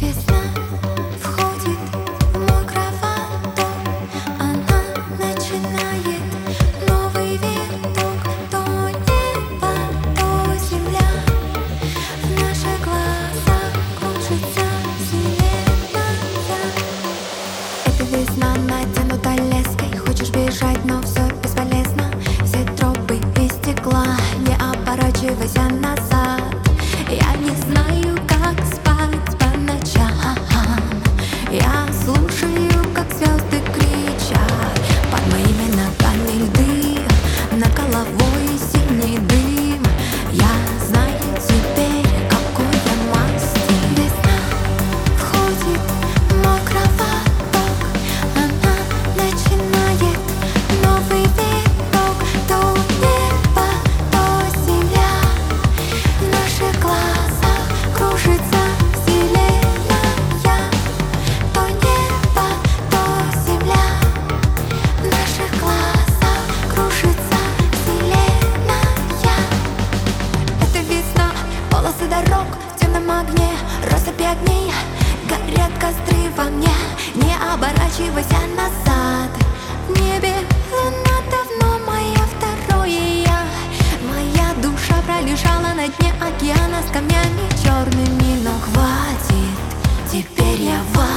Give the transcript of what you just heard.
Весна входит в мой кровоток, она начинает новый виток. То небо, то земля, в наших глазах кружится вселенная. Это весна натянута леской, хочешь бежать, но все бесполезно. Все тропы из стекла, не оборачивайся назад. Я не знаю, как спать по ночам. Я слушаю, как звезды кричат. Под моими ногами льды, над головой синий дым. Я знаю теперь, какой я масти. Весна входит в мой кровоток, она начинает новый виток. То небо, то земля, в наших глазах кружится вселенная. То небо, то земля, в наших глазах кружится вселенная. Это весна, полосы дорог в темном огне, россыпи огней, горят костры во мне. Не оборачивайся назад. В небе луна давно моя второе я. Моя душа пролежала на дне океана с камнями черными. Но хватит, теперь я